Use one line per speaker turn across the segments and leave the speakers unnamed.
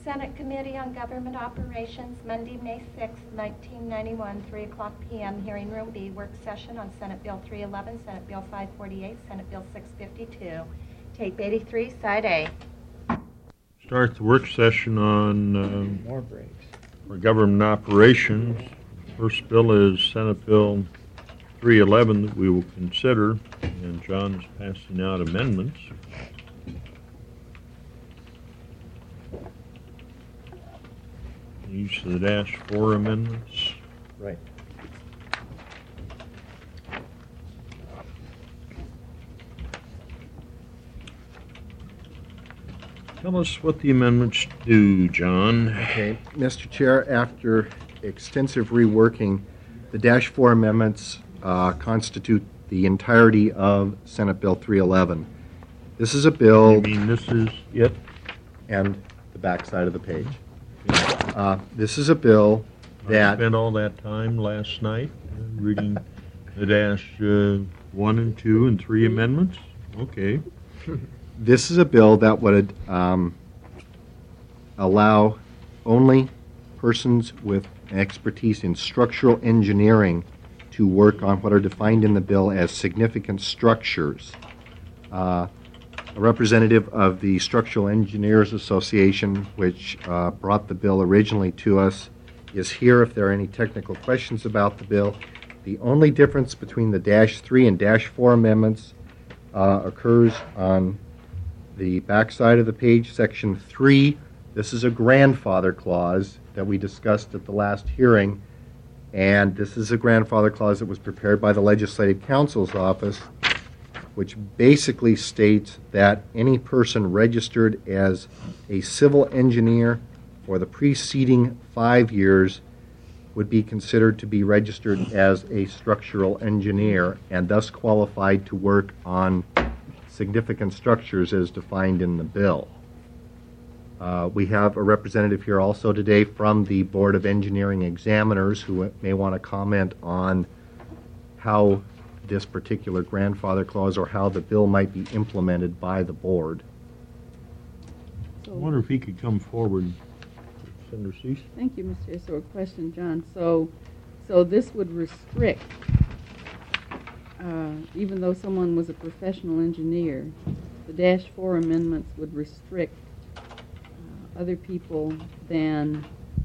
Senate Committee on Government Operations, Monday, May 6, 1991, 3 o'clock p.m., Hearing Room B, work session on Senate Bill 311, Senate Bill 548, Senate Bill 652. Tape 83, Side A.
Start the work session on
More breaks.
for government operations. First bill is Senate Bill 311 that we will consider, and John's passing out amendments. Use of the -4 amendments.
Right.
Tell us what the amendments do, John.
Okay, Mr. Chair, after extensive reworking, the -4 amendments constitute the entirety of Senate Bill 311. This is a bill,
You mean this is it?
and the back side of the page. This is a bill
I
that,
spent all that time last night reading the -1 and 2 and 3 amendments. Okay.
this is a bill that would allow only persons with expertise in structural engineering to work on what are defined in the bill as significant structures. A representative of the Structural Engineers Association, which brought the bill originally to us, is here if there are any technical questions about the bill. The only difference between the -3 and -4 amendments occurs on the backside of the page, Section 3. This is a grandfather clause that we discussed at the last hearing, and this is a grandfather clause that was prepared by the Legislative Counsel's office, which basically states that any person registered as a civil engineer for the preceding 5 years would be considered to be registered as a structural engineer and thus qualified to work on significant structures as defined in the bill. We have a representative here also today from the Board of Engineering Examiners who may want to comment on how this particular grandfather clause or how the bill might be implemented by the board.
I wonder if he could come forward. Senator Cease?
Thank you, Mr. Chair. So a question, John. So this would restrict, even though someone was a professional engineer, the -4 amendments would restrict other people than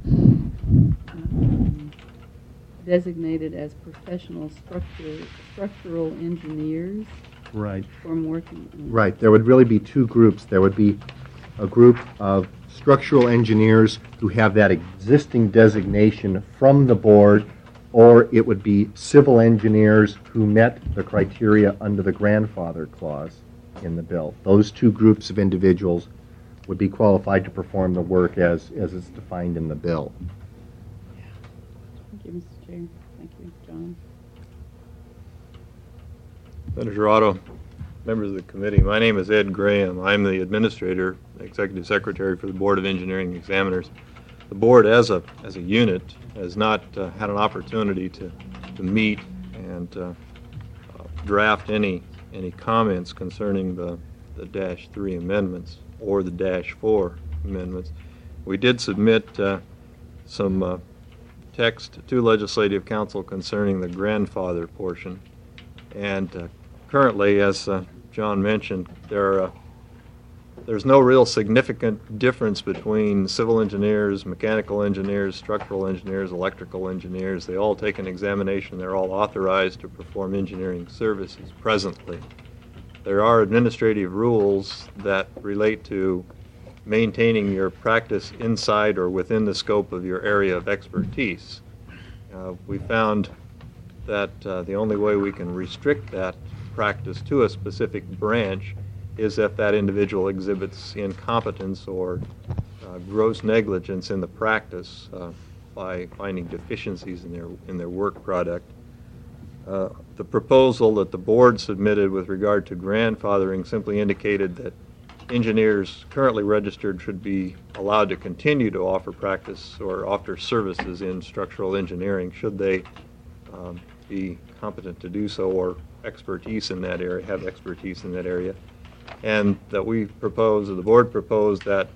designated as professional structural engineers
Right.
from working in.
Right. There would really be two groups. There would be a group of structural engineers who have that existing designation from the board, or it would be civil engineers who met the criteria under the grandfather clause in the bill. Those two groups of individuals would be qualified to perform the work as it's defined in the bill.
Thank you, Mr. Chair. Thank you, John.
Senator Otto, members of the committee, my name is Ed Graham. I'm the administrator, executive secretary for the Board of Engineering Examiners. The board, as a unit, has not had an opportunity to meet and draft any comments concerning the -3 amendments or the -4 amendments. We did submit some text to Legislative Council concerning the grandfather portion, and currently, as John mentioned, there's no real significant difference between civil engineers, mechanical engineers, structural engineers, electrical engineers. They all take an examination. They're all authorized to perform engineering services presently. There are administrative rules that relate to maintaining your practice inside or within the scope of your area of expertise. We found that the only way we can restrict that practice to a specific branch is if that individual exhibits incompetence or gross negligence in the practice by finding deficiencies in their work product. The proposal that the board submitted with regard to grandfathering simply indicated that engineers currently registered should be allowed to continue to offer practice or offer services in structural engineering should they be competent to do so or expertise in that area, have expertise in that area. And that we proposed, or the board proposed, that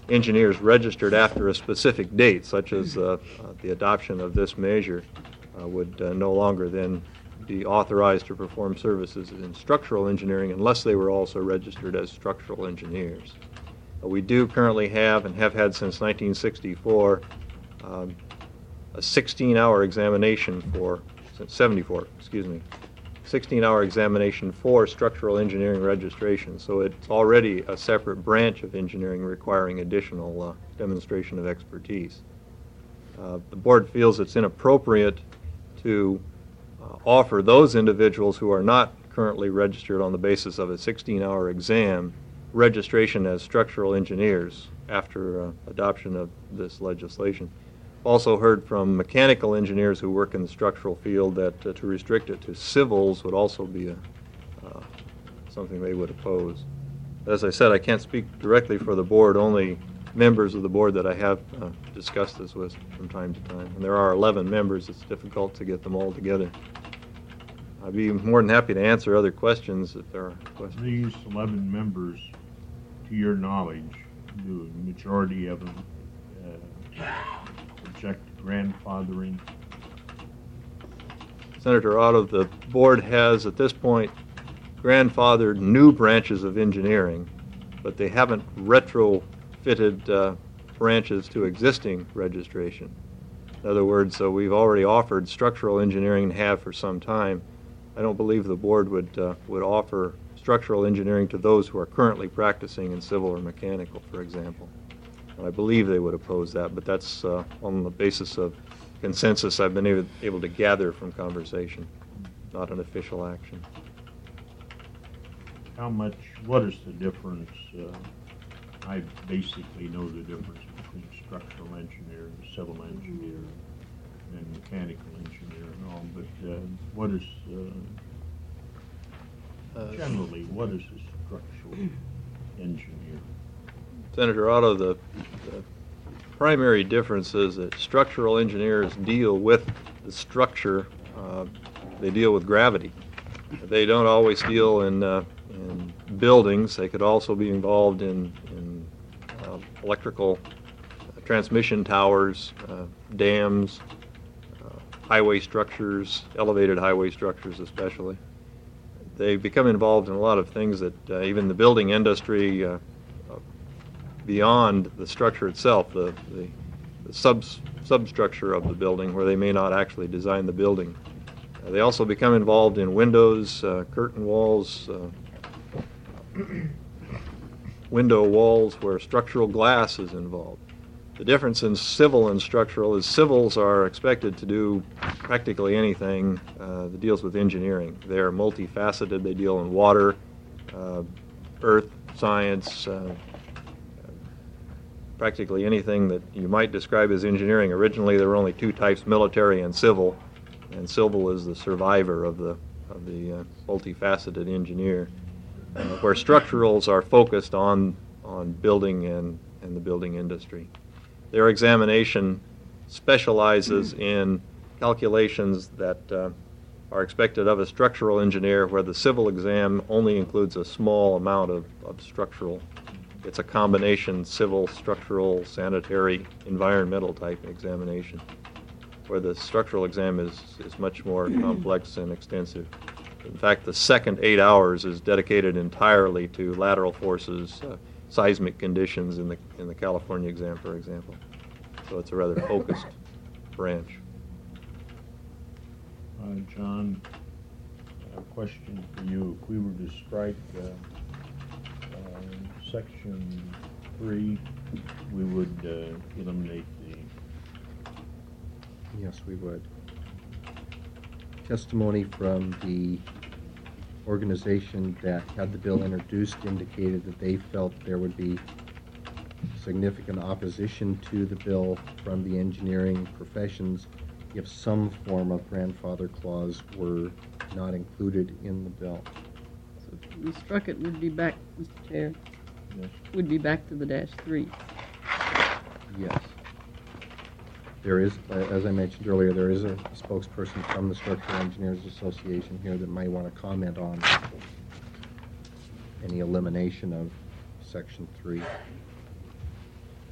engineers registered after a specific date, such as the adoption of this measure, would no longer then be authorized to perform services in structural engineering unless they were also registered as structural engineers. We do currently have, and have had since 1964, a 16-hour examination for, since 74, excuse me, 16-hour examination for structural engineering registration. So it's already a separate branch of engineering requiring additional demonstration of expertise. The board feels it's inappropriate to offer those individuals who are not currently registered on the basis of a 16-hour exam registration as structural engineers after adoption of this legislation. Also heard from mechanical engineers who work in the structural field that to restrict it to civils would also be something they would oppose. As I said, I can't speak directly for the board, only members of the board that I have discussed this with from time to time. And there are 11 members. It's difficult to get them all together. I'd be more than happy to answer other questions if there are questions.
These 11 members, to your knowledge, do a majority of them reject grandfathering?
Senator Otto, the board has at this point grandfathered new branches of engineering, but they haven't retrofitted branches to existing registration. In other words, so we've already offered structural engineering and have for some time. I don't believe the board would offer structural engineering to those who are currently practicing in civil or mechanical, for example. And I believe they would oppose that, but that's on the basis of consensus I've been able to gather from conversation, not an official action.
What is the difference? I basically know the difference between structural engineer and civil engineer and mechanical engineer and all, but what is, generally, what is a structural engineer?
Senator Otto, the primary difference is that structural engineers deal with the structure. They deal with gravity. They don't always deal in buildings. They could also be involved in electrical transmission towers, dams, highway structures, elevated highway structures especially. They become involved in a lot of things that even the building industry, beyond the structure itself, the substructure of the building, where they may not actually design the building. They also become involved in windows, curtain walls, window walls where structural glass is involved. The difference in civil and structural is civils are expected to do practically anything that deals with engineering. They're multifaceted. They deal in water, earth science, practically anything that you might describe as engineering. Originally, there were only two types, military and civil is the survivor of the multifaceted engineer, where structurals are focused on building and the building industry. Their examination specializes in calculations that are expected of a structural engineer, where the civil exam only includes a small amount of structural. It's a combination civil, structural, sanitary, environmental type examination, where the structural exam is much more complex and extensive. In fact, the second 8 hours is dedicated entirely to lateral forces, seismic conditions in the California exam, for example. So it's a rather focused branch.
John, a question for you. If we were to strike Section 3, we would eliminate the...
Yes, we would. Testimony from the organization that had the bill introduced indicated that they felt there would be significant opposition to the bill from the engineering professions if some form of grandfather clause were not included in the bill.
So if we struck it, we'd be back, Mr. Chair,
Yes.
we'd be back to the -3.
Yes. There is, as I mentioned earlier, there is a spokesperson from the Structural Engineers Association here that might want to comment on any elimination of Section 3.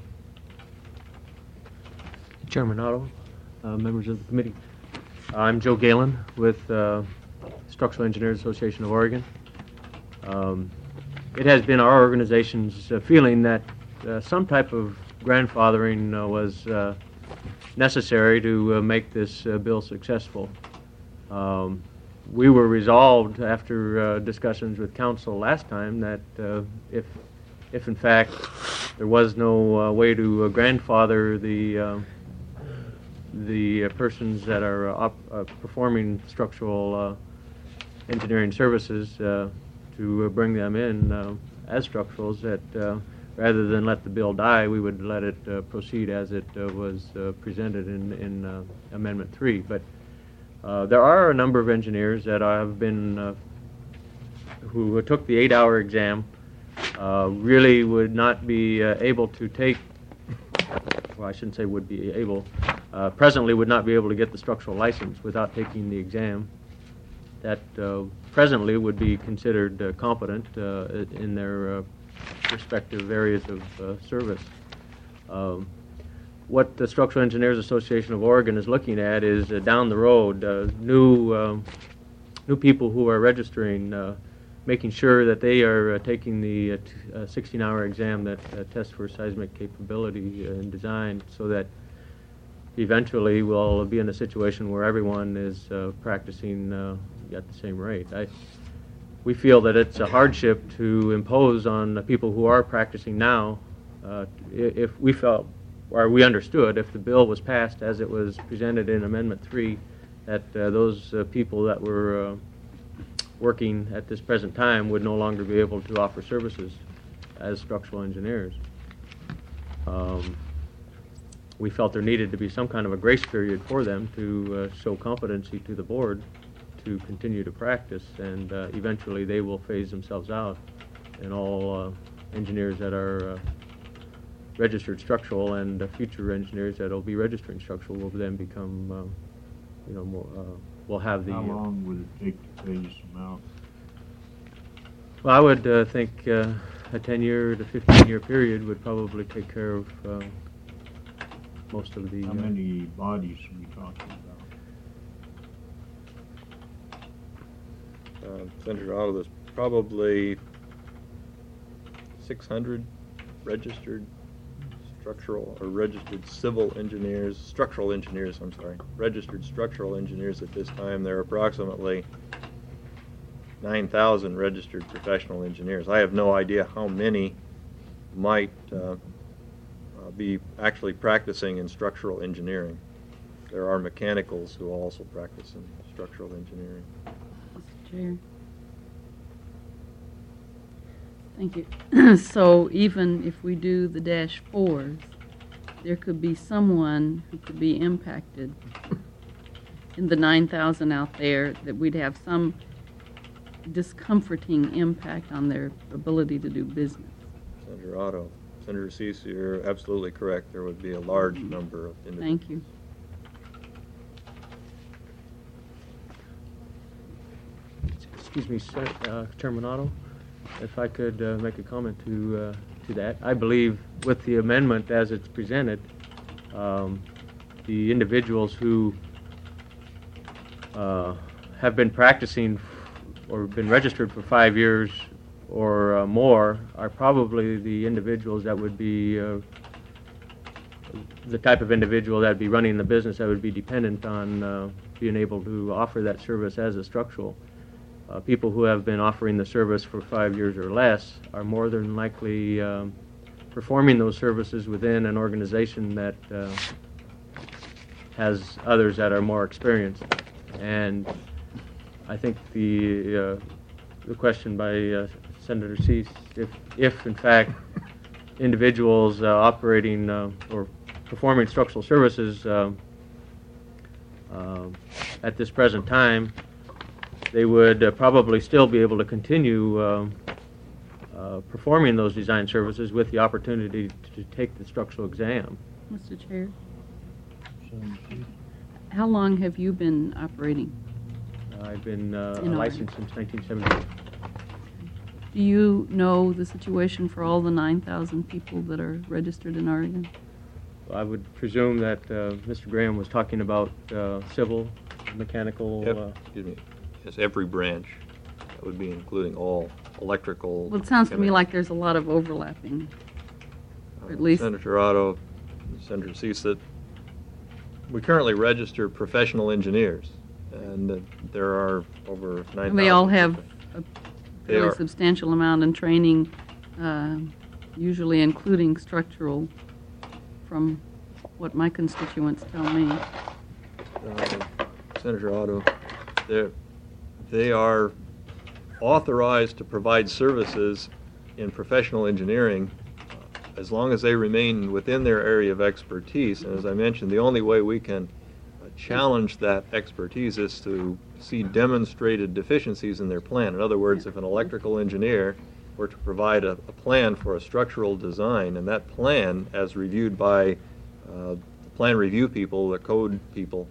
Chairman Otto, members of the committee. I'm Joe Galen with Structural Engineers Association of Oregon. It has been our organization's feeling that some type of grandfathering was necessary to make this bill successful. We were resolved after discussions with council last time that if in fact there was no way to grandfather the persons that are performing structural engineering services to bring them in as structurals, that rather than let the bill die, we would let it proceed as it was presented in Amendment 3. But there are a number of engineers that have been who took the 8-hour exam, really would not be able to take, well, I shouldn't say would be able, presently would not be able to get the structural license without taking the exam. That presently would be considered competent in their respective areas of service. What the Structural Engineers Association of Oregon is looking at is down the road, new people who are registering, making sure that they are taking the 16-hour exam that tests for seismic capability and design, so that eventually we'll be in a situation where everyone is practicing at the same rate. We feel that it's a hardship to impose on the people who are practicing now. If we felt, or we understood, if the bill was passed as it was presented in Amendment 3, that those people that were working at this present time would no longer be able to offer services as structural engineers. We felt there needed to be some kind of a grace period for them to show competency to the board to continue to practice, and eventually they will phase themselves out, and all engineers that are registered structural and future engineers that will be registering structural will then become, more, will have the...
How long would it take to phase them out?
Well, I would think a 10-year to 15-year period would probably take care of most of the...
How many bodies are we talking about?
Senator Otto, there's probably 600 registered structural or registered civil engineers, structural engineers, I'm sorry, registered structural engineers at this time. There are approximately 9,000 registered professional engineers. I have no idea how many might be actually practicing in structural engineering. There are mechanicals who also practice in structural engineering.
Mr. Chair. Thank you. So even if we do the -4s, there could be someone who could be impacted in the 9,000 out there, that we'd have some discomforting impact on their ability to do business.
Senator Otto, Senator Cease, you're absolutely correct. There would be a large number of individuals.
Thank you.
Excuse me, Chairman Otto, if I could make a comment to that. I believe with the amendment as it's presented, the individuals who have been practicing or been registered for 5 years or more are probably the individuals that would be the type of individual that would be running the business that would be dependent on being able to offer that service as a structural. People who have been offering the service for 5 years or less are more than likely performing those services within an organization that has others that are more experienced. And I think the question by Senator Cease, if in fact individuals operating or performing structural services at this present time, they would probably still be able to continue performing those design services with the opportunity to take the structural exam.
Mr. Chair, how long have you been operating?
I've been
Oregon.
licensed since 1978.
Do you know the situation for all the 9,000 people that are registered in Oregon?
I would presume that Mr. Graham was talking about civil, mechanical.
Excuse me. Yes, every branch. That would be including all electrical.
Well, it sounds to me
chemical.
like there's a lot of overlapping. Or at least,
Senator Otto, Senator Cisa, we currently register professional engineers, and there are over 9,000.
and they all have a
They
fairly
are.
substantial amount in training, usually including structural, from what my constituents tell me.
Senator Otto, they are authorized to provide services in professional engineering as long as they remain within their area of expertise. And as I mentioned, the only way we can challenge that expertise is to see demonstrated deficiencies in their plan. In other words, if an electrical engineer were to provide a plan for a structural design, and that plan, as reviewed by the plan review people, the code people,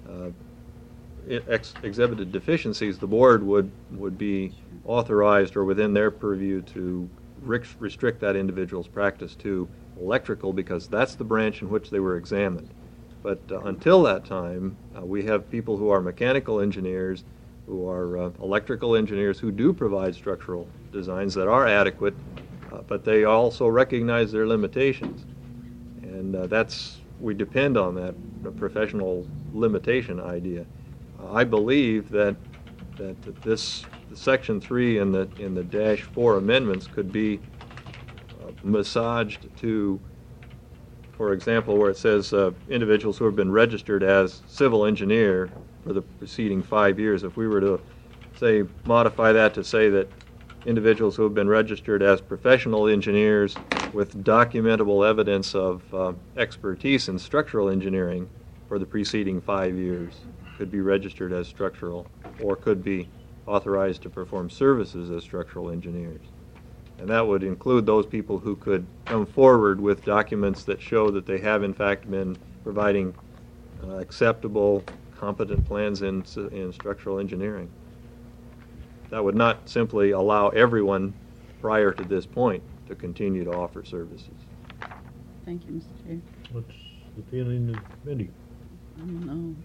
exhibited deficiencies, the board would be authorized or within their purview to restrict that individual's practice to electrical, because that's the branch in which they were examined. But until that time, we have people who are mechanical engineers, who are electrical engineers, who do provide structural designs that are adequate, but they also recognize their limitations. And we depend on that professional limitation idea. I believe that this Section 3 in the -4 amendments could be massaged to, for example, where it says individuals who have been registered as civil engineer for the preceding 5 years. If we were to, say, modify that to say that individuals who have been registered as professional engineers with documentable evidence of expertise in structural engineering for the preceding 5 years could be registered as structural, or could be authorized to perform services as structural engineers. And that would include those people who could come forward with documents that show that they have in fact been providing acceptable, competent plans in structural engineering. That would not simply allow everyone prior to this point to continue to offer services.
Thank you, Mr. Chair.
What's the feeling of the committee?
I don't know.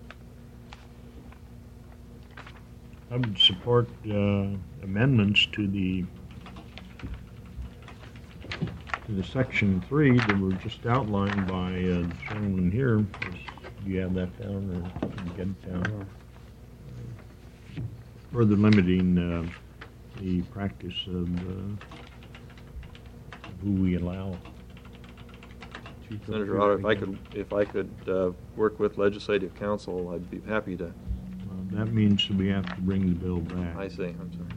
I would support amendments to the Section 3 that were just outlined by the gentleman here. Do you have that down, or can you get it down? Further limiting the practice of who we allow.
Senator Otto, if I could work with legislative counsel, I'd be happy to.
That means that we have to bring the bill back.
I see. I'm sorry.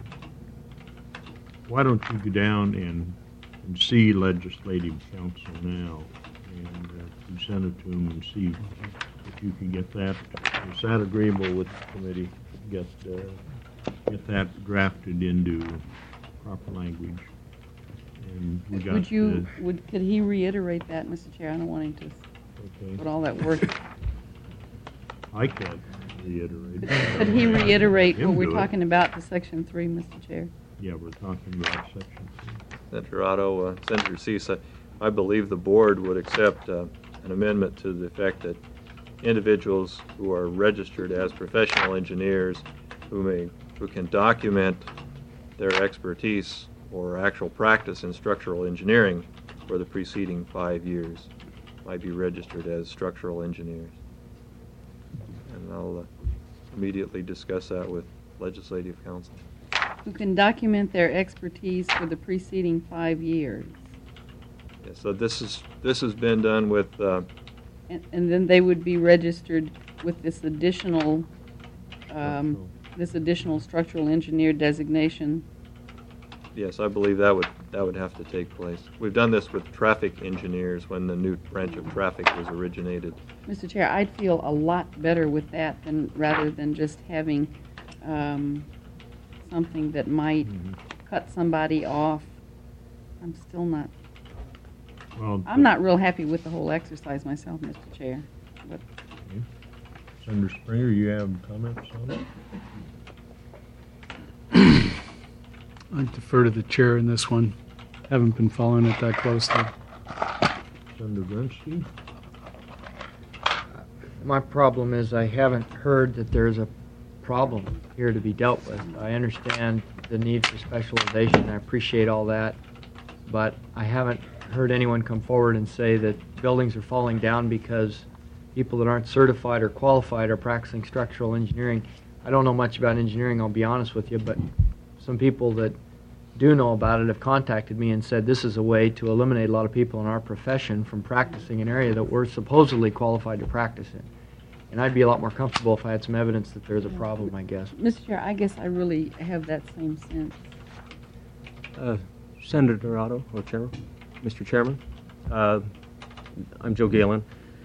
Why don't you go down and see legislative counsel now and present it to them and see if you can get that. Is that agreeable with the committee? Get that drafted into proper language. And we got.
Could he reiterate that, Mr. Chair? I don't want him to
Okay.
put all that work.
I could reiterate.
Could he reiterate
Him
what we're
do it.
talking about to Section 3, Mr. Chair?
Yeah, we're talking about Section 3.
Senator Otto, Senator Cisa, I believe the board would accept an amendment to the effect that individuals who are registered as professional engineers who can document their expertise or actual practice in structural engineering for the preceding 5 years might be registered as structural engineers. And I'll immediately discuss that with legislative counsel.
Who can document their expertise for the preceding 5 years.
Yeah, so this has been done with
And then they would be registered with this additional structural engineer designation.
yes, I believe that would have to take place. We've done this with traffic engineers when the new branch of traffic was originated.
Mr. Chair, I'd feel a lot better with that rather than just having something that might cut somebody off. I'm still not.
Well,
I'm not real happy with the whole exercise myself, Mr. Chair. But
Senator Springer, you have comments on it?
I defer to the chair in this one. Haven't been following it that closely.
Senator Grinsky?
My problem is I haven't heard that there's a problem here to be dealt with. I understand the need for specialization. I appreciate all that. But I haven't heard anyone come forward and say that buildings are falling down because people that aren't certified or qualified are practicing structural engineering. I don't know much about engineering, I'll be honest with you, but some people that do know about it have contacted me and said this is a way to eliminate a lot of people in our profession from practicing an area that we're supposedly qualified to practice in. And I'd be a lot more comfortable if I had some evidence that there's a problem, I guess.
Mr. Chair, I guess I really have that same sense.
Senator Otto, or Chairman, Mr. Chairman, I'm Joe Galen.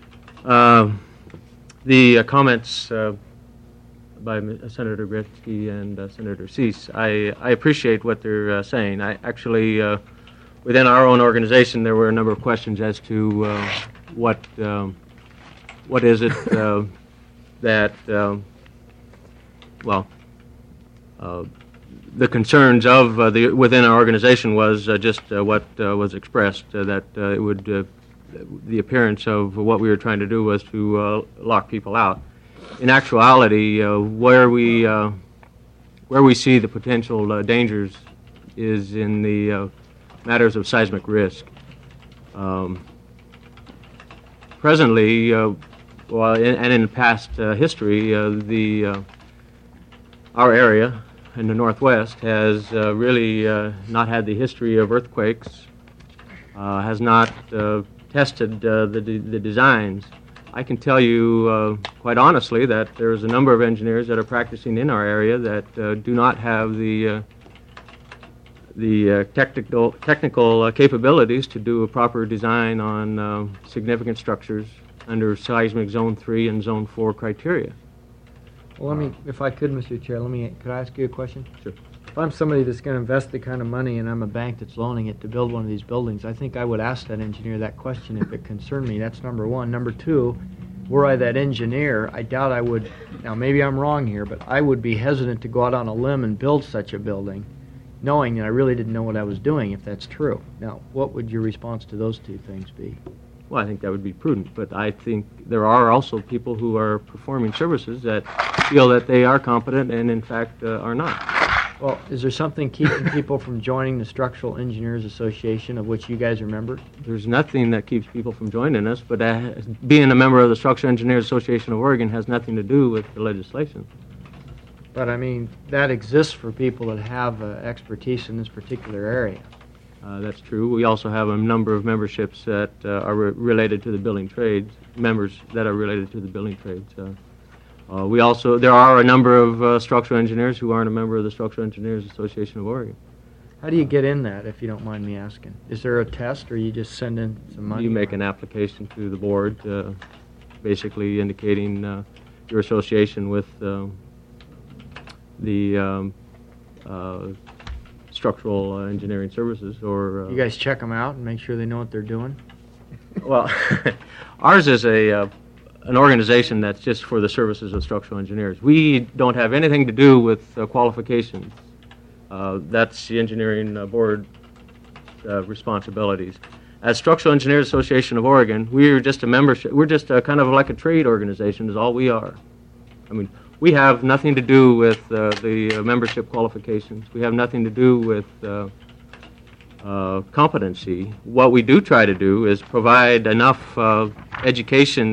The comments by Senator Grinsky and Senator Cease, I appreciate what they're saying. I actually, within our own organization, there were a number of questions as to what is it that, the concerns of within our organization was just what was expressed, that it would, the appearance of what we were trying to do was to lock people out. In actuality, where we see the potential dangers is in the matters of seismic risk. Presently, and in past history, our area in the Northwest has really not had the history of earthquakes, has not tested the designs. I can tell you quite honestly that there's a number of engineers that are practicing in our area that do not have the technical capabilities to do a proper design on significant structures under seismic zone 3 and zone 4 criteria.
Well, let me, if I could, Mr. Chair, could I ask you a question?
Sure.
If I'm somebody that's going to invest the kind of money and I'm a bank that's loaning it to build one of these buildings, I think I would ask that engineer that question if it concerned me. That's number one. Number two, were I that engineer, I doubt I would, now maybe I'm wrong here, but I would be hesitant to go out on a limb and build such a building, knowing that I really didn't know what I was doing, if that's true. Now, what would your response to those two things be?
Well, I think that would be prudent, but I think there are also people who are performing services that feel that they are competent and in fact are not.
Well, is there something keeping people from joining the Structural Engineers Association, of which you guys are members?
There's nothing that keeps people from joining us, but being a member of the Structural Engineers Association of Oregon has nothing to do with the legislation.
But I mean, that exists for people that have expertise in this particular area.
That's true. We also have a number of memberships that are related to the building trades, members that are related to the building trades. There are a number of structural engineers who aren't a member of the Structural Engineers Association of Oregon.
How do you get in that, if you don't mind me asking? Is there a test, or you just send in some money?
You make an application to the board, basically indicating your association with the structural engineering services, or
you guys check them out and make sure they know what they're doing?
well, ours is an organization that's just for the services of structural engineers. We don't have anything to do with qualifications. That's the engineering board responsibilities. As Structural Engineers Association of Oregon, we're just a membership. We're just kind of like a trade organization is all we are. I mean, we have nothing to do with the membership qualifications. We have nothing to do with competency. What we do try to do is provide enough education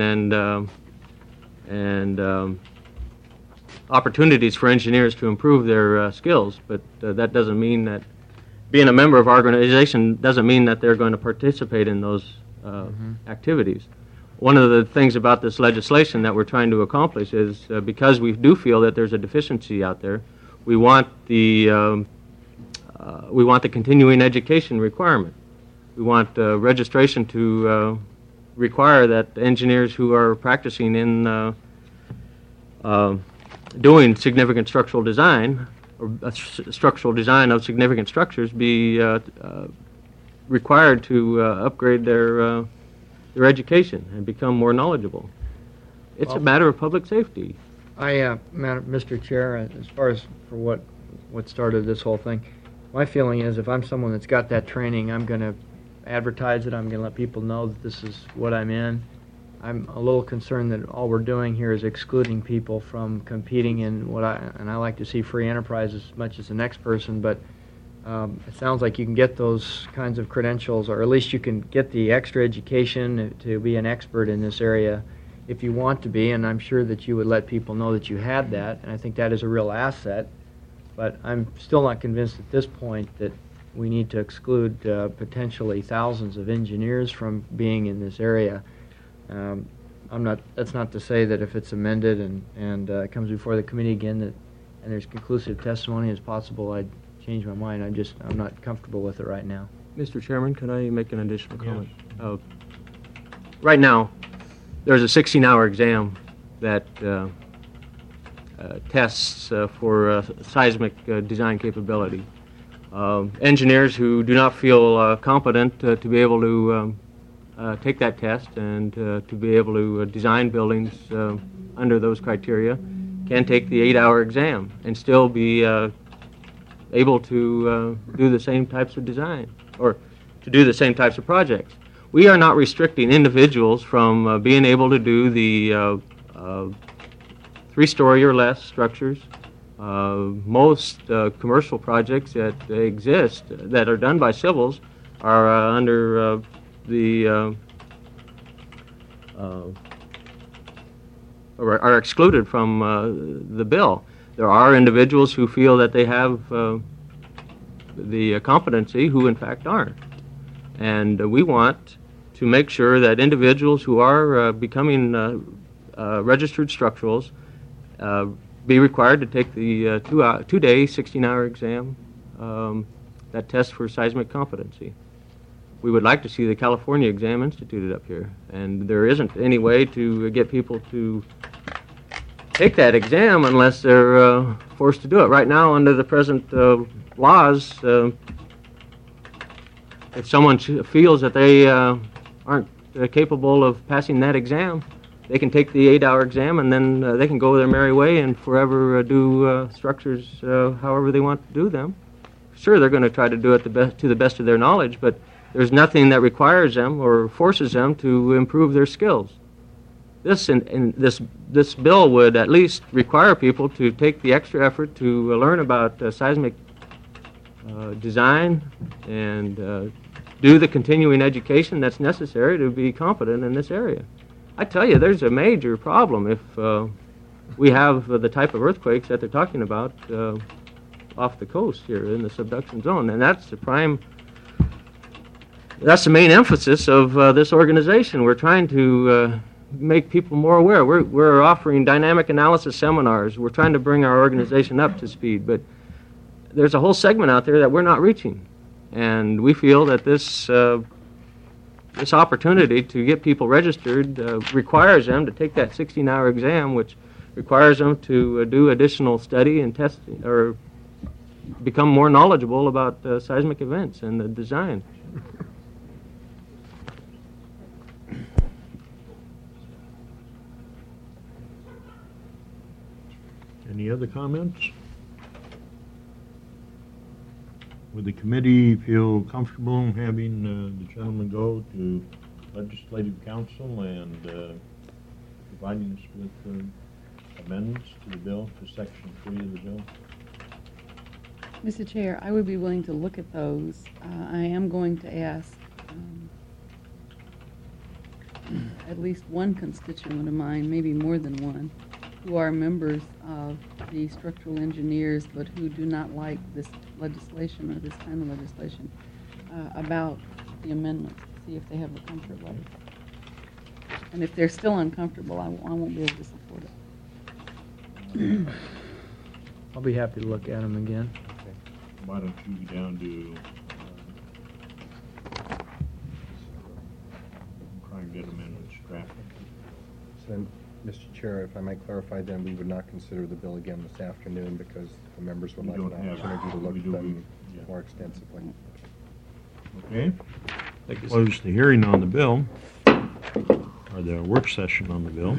and opportunities for engineers to improve their skills, but that doesn't mean that being a member of our organization doesn't mean that they're going to participate in those activities. One of the things about this legislation that we're trying to accomplish is because we do feel that there's a deficiency out there, we want the continuing education requirement. We want registration to require that engineers who are practicing in doing significant structural design or structural design of significant structures be required to upgrade their education and become more knowledgeable. It's a matter of public safety.
Mr. Chair, as far as for what started this whole thing, my feeling is if I'm someone that's got that training, I'm going to advertise it. I'm going to let people know that this is what I'm in. I'm a little concerned that all we're doing here is excluding people from competing in and I like to see free enterprise as much as the next person, but it sounds like you can get those kinds of credentials, or at least you can get the extra education to be an expert in this area if you want to be, and I'm sure that you would let people know that you had that, and I think that is a real asset. But I'm still not convinced at this point that we need to exclude potentially thousands of engineers from being in this area. That's not to say that if it's amended and comes before the committee again and there's conclusive testimony as possible, I'd change my mind. I'm not comfortable with it right now.
Mr. Chairman, can I make an additional comment? Right now, there's a 16-hour exam that tests for seismic design capability. Engineers who do not feel competent to be able to take that test and to be able to design buildings under those criteria can take the 8-hour exam and still be able to do the same types of design or to do the same types of projects. We are not restricting individuals from being able to do the 3-story or less structures. Most commercial projects that exist that are done by civils are under are excluded from the bill. There are individuals who feel that they have the competency who in fact aren't. And we want to make sure that individuals who are becoming registered structurals be required to take the 2-day, 16-hour exam that tests for seismic competency. We would like to see the California exam instituted up here, and there isn't any way to get people to take that exam unless they're forced to do it. Right now, under the present laws, if someone feels that they aren't capable of passing that exam, they can take the 8-hour exam, and then they can go their merry way and forever do structures however they want to do them. Sure, they're going to try to do it to the best of their knowledge, but there's nothing that requires them or forces them to improve their skills. This bill would at least require people to take the extra effort to learn about seismic design and do the continuing education that's necessary to be competent in this area. I tell you, there's a major problem if we have the type of earthquakes that they're talking about off the coast here in the subduction zone, and that's the main emphasis of this organization. We're trying to make people more aware. We're offering dynamic analysis seminars. We're trying to bring our organization up to speed, but there's a whole segment out there that we're not reaching, and we feel that this opportunity to get people registered requires them to take that 16-hour exam, which requires them to do additional study and testing or become more knowledgeable about seismic events and the design.
Any other comments? Would the committee feel comfortable having the gentleman go to Legislative Council and providing us with amendments to the bill, to Section 3 of the bill?
Mr. Chair, I would be willing to look at those. I am going to ask at least one constituent of mine, maybe more than one, who are members of the structural engineers but who do not like this legislation or this kind of legislation about the amendments, see if they have a comfort level. And if they're still uncomfortable, I won't be able to support it.
I'll be happy to look at them again.
Why don't you go down to try and get amendments drafted?
Then, Mr. Chair, if I might clarify, then we would not consider the bill again this afternoon because the members would
We
like an
don't have-
opportunity to look
we
at
do-
them
yeah.
more extensively.
Okay.
Thank you, sir.
Close the hearing on the bill, or the work session on the bill.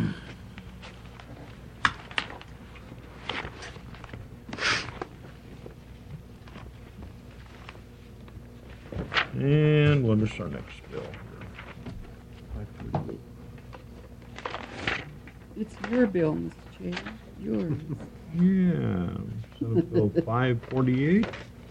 And what is our next bill?
It's your bill, Mr. Chair, yours.
Yeah, Senate Bill 548.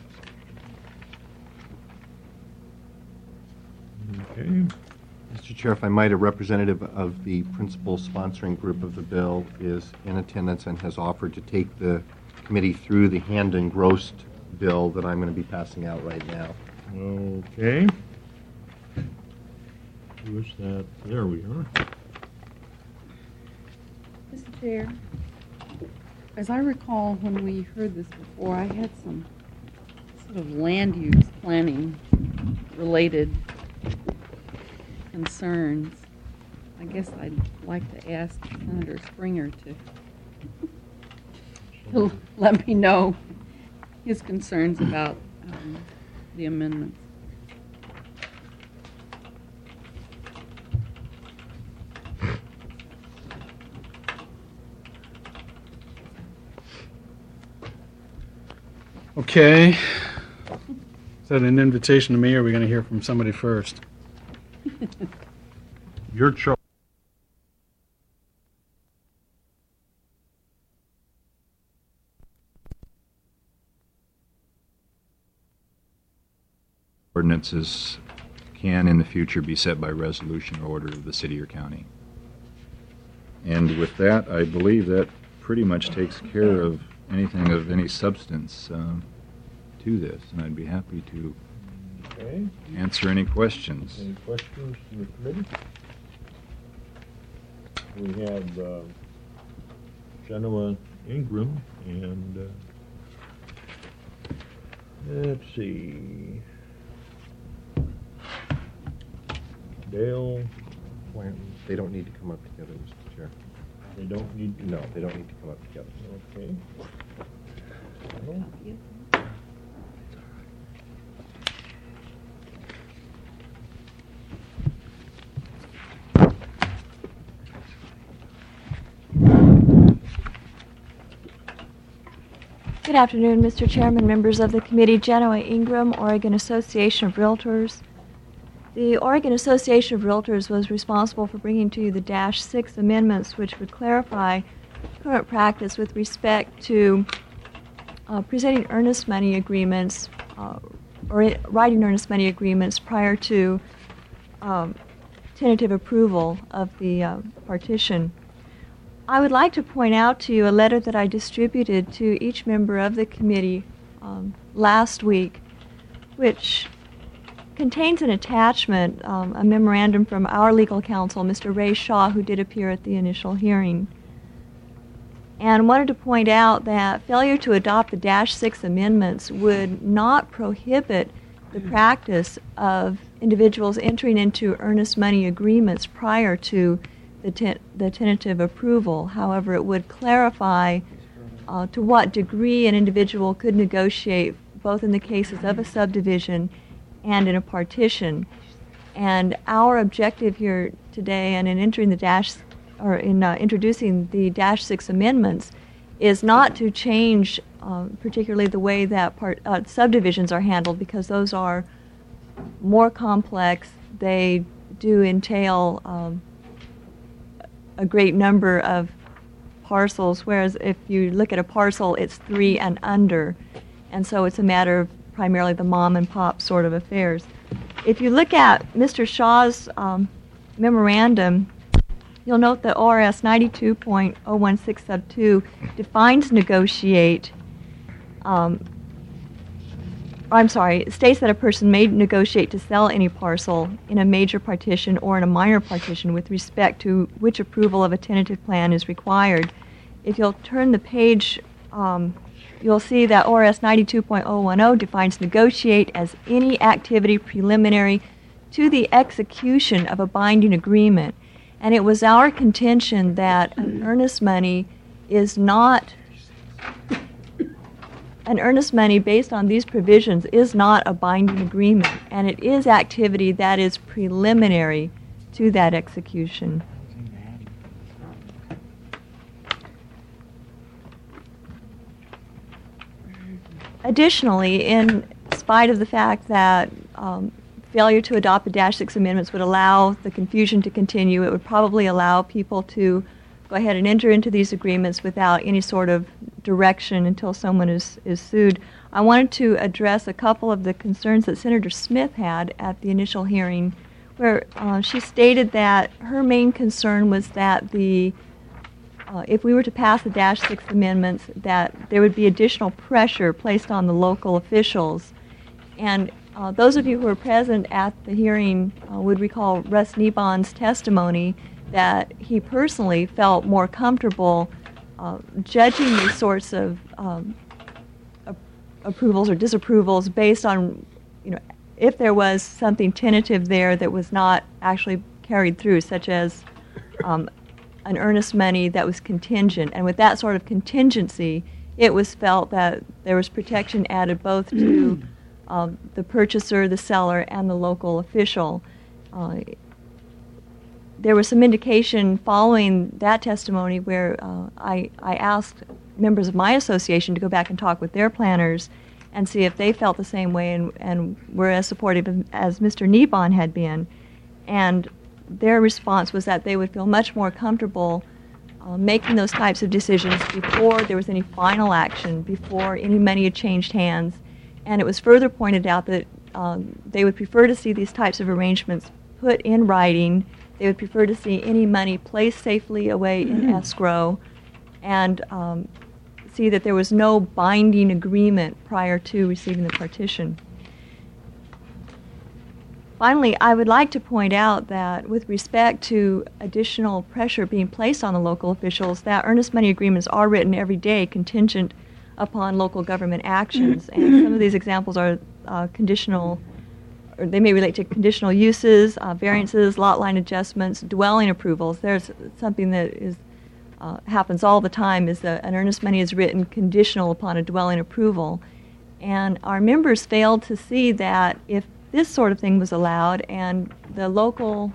Okay.
Mr. Chair, if I might, a representative of the principal sponsoring group of the bill is in attendance and has offered to take the committee through the hand engrossed bill that I'm going to be passing out right now.
Okay. Who is that? There we are.
Mr. Chair, as I recall, when we heard this before, I had some sort of land use planning related concerns. I guess I'd like to ask Senator Springer to let me know his concerns about the amendments.
Okay. Is that an invitation to me, or are we going to hear from somebody first?
Your choice.
Ordinances can in the future be set by resolution or order of the city or county. And with that, I believe that pretty much takes care of anything of any substance to this, and I'd be happy to
Okay.
answer any questions.
Any questions from the committee? We have Genoa Ingram and let's see, Dale.
They don't need to come up together, Mr. Chair.
They don't need to.
No, they don't need to come up together.
Okay. Well,
Good afternoon, Mr. Chairman, members of the committee. Genoa Ingram, Oregon Association of Realtors. The Oregon Association of Realtors was responsible for bringing to you the -6 amendments, which would clarify current practice with respect to presenting earnest money agreements or writing earnest money agreements prior to tentative approval of the partition. I would like to point out to you a letter that I distributed to each member of the committee last week, which contains an attachment, a memorandum from our legal counsel, Mr. Ray Shaw, who did appear at the initial hearing, and wanted to point out that failure to adopt the -6 amendments would not prohibit the practice of individuals entering into earnest money agreements prior to the tentative approval. However, it would clarify to what degree an individual could negotiate both in the cases of a subdivision and in a partition. And our objective here today, and in entering the introducing the -6 amendments, is not to change particularly the way that subdivisions are handled, because those are more complex. They do entail a great number of parcels, whereas if you look at a parcel, it's 3 and under. And so it's a matter of primarily the mom and pop sort of affairs. If you look at Mr. Shaw's memorandum, you'll note that ORS 92.016 sub 2 defines negotiate, states that a person may negotiate to sell any parcel in a major partition or in a minor partition with respect to which approval of a tentative plan is required. If you'll turn the page, you'll see that ORS 92.010 defines negotiate as any activity preliminary to the execution of a binding agreement. And it was our contention that an earnest money based on these provisions is not a binding agreement, and it is activity that is preliminary to that execution. Additionally, in spite of the fact that failure to adopt the Dash 6 amendments would allow the confusion to continue. It would probably allow people to go ahead and enter into these agreements without any sort of direction until someone is sued. I wanted to address a couple of the concerns that Senator Smith had at the initial hearing, where she stated that her main concern was that if we were to pass the Dash 6 amendments, that there would be additional pressure placed on the local officials. And those of you who were present at the hearing would recall Russ Nebon's testimony that he personally felt more comfortable judging these sorts of approvals or disapprovals based on, if there was something tentative there that was not actually carried through, such as an earnest money that was contingent. And with that sort of contingency, it was felt that there was protection added both to the purchaser, the seller, and the local official. There was some indication following that testimony where I asked members of my association to go back and talk with their planners and see if they felt the same way and were as supportive as Mr. Nebon had been. And their response was that they would feel much more comfortable making those types of decisions before there was any final action, before any money had changed hands. And it was further pointed out that they would prefer to see these types of arrangements put in writing. They would prefer to see any money placed safely away in escrow and see that there was no binding agreement prior to receiving the partition. Finally, I would like to point out that with respect to additional pressure being placed on the local officials, that earnest money agreements are written every day contingent upon local government actions. And some of these examples are conditional, or they may relate to conditional uses, variances, lot line adjustments, dwelling approvals. There's something that happens all the time, is that an earnest money is written conditional upon a dwelling approval. And our members failed to see that if this sort of thing was allowed and the local